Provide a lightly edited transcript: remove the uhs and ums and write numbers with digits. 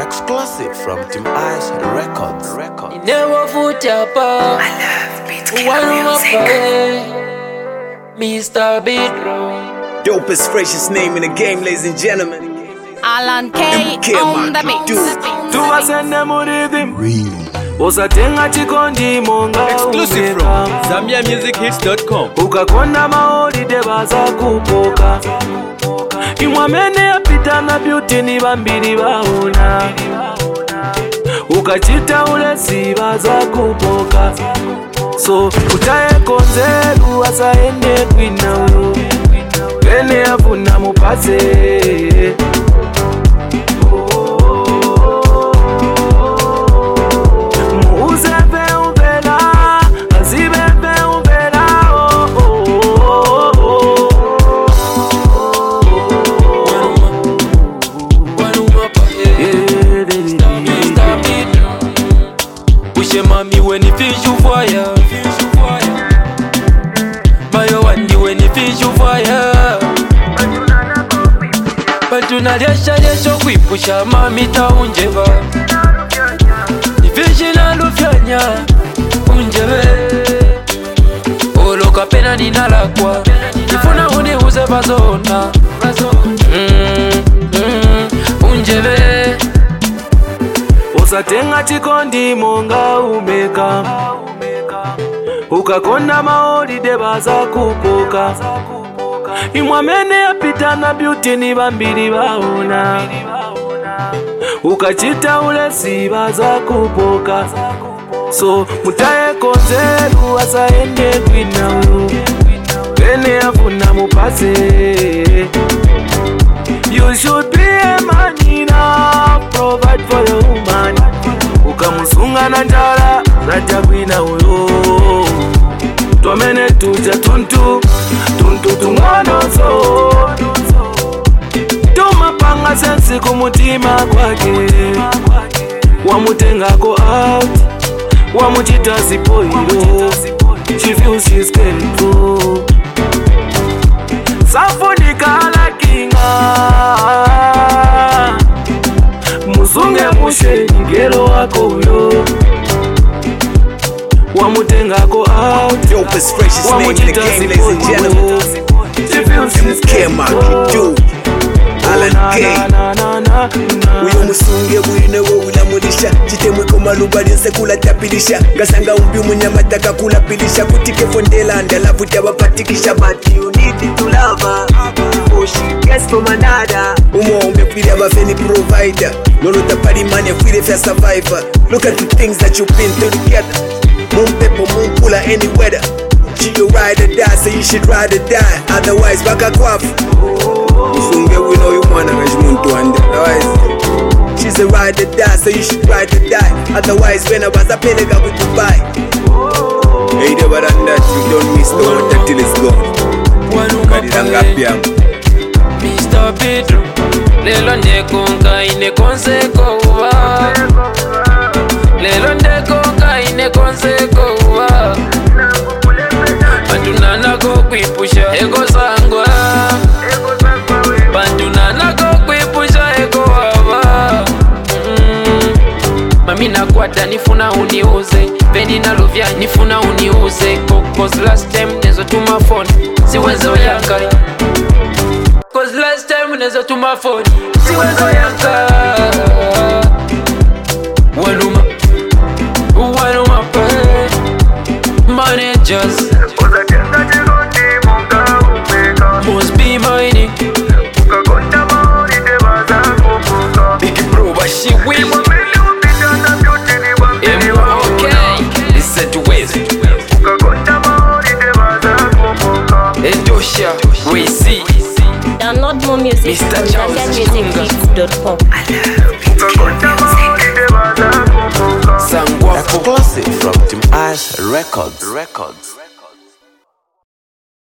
Exclusive from Team Ice Records. Never foot your paw. Mr. Bedroom. Dopest, freshest name in the game, ladies and gentlemen. Alan K on the mix. Tuwasende mu rhythm usatenga chikondi monga Exclusive from ZambiaMusicHits.com. ukakonda maholiday baza kupoka imwamene yapita na beauty ni bambiri baona ukachita ulesi baza kupoka so utaye konzeru asaende kwinayo kene afuna mupase Mami when you feel you fire, Mayo when you feel you fire. But you not yesha kwipusha mami taunjeva. Nifishina lufyanya unjeve. Oloka pena ninalakwa. Nifuna uniuze bazona. Unjeve. usatenga chikondi monga umeka ukakonda maholiday baza kupoka imwamene yapita na beauty ni bambiri baona ukachita ulesi baza kupoka so mutaye konzeru asaende kwinayo kene afuna mupase. You should be a man enough, provide for your woman. Ukamusunga na njala, zaja kwina uyo. Tuamene tuja tuntu tumwano so. Tumapanga sensi kumutima kwake. Wamutengako out, wamuchita sipoiro. She feels she's getting through. Safunika la kinga musunge mushe ngelo wako uyo wamutengako out. Dopest, freshest name in the game, ladies and gentlemen. Alan K. Uyo musunge bwine wo ulamulisha chitemwe komaluba linsekula tapilisha ngasanga umbi umunyamata kakula pilisha kutike fondela ndalavu tabapatikisha but you need to love her. Oh she gets from another. Umo umefili abafeni provider Lolota pari money fili for survivor. Look at the things that you've been through together. Moon pepper, moon cooler, any weather. She you ride or die, so you should ride or die. Otherwise, baka kwafu. Musunge we know you wanna mesh muntu ande. Otherwise, she's a ride or die, so you should ride or die. Otherwise, when I was a pelega with Dubai. Hey, never done that, you don't miss the one till it's gone. Kadilanga piam. Mr. Bedroom. Lelo ndekonga ine konseko uwa. Lelo ndekonga ine konseko uwa. Bandunana go kwipusha ego sangwa. Bandunana go kwipusha ego wawa. Mami nakwata nifuna uniuze. Bendi na lovya nifuna uniuze. Cause last time nezo tuma phone siwezo yaka. Cause last time nezo tuma phone siwezo yaka. Waluma pay managers must be mining. Big bro but she will. Okay, listen to West Endosha, we see. Download more music Mr. on Charles ZambiaMusicHits.com. Exclusive from Team Ice Records.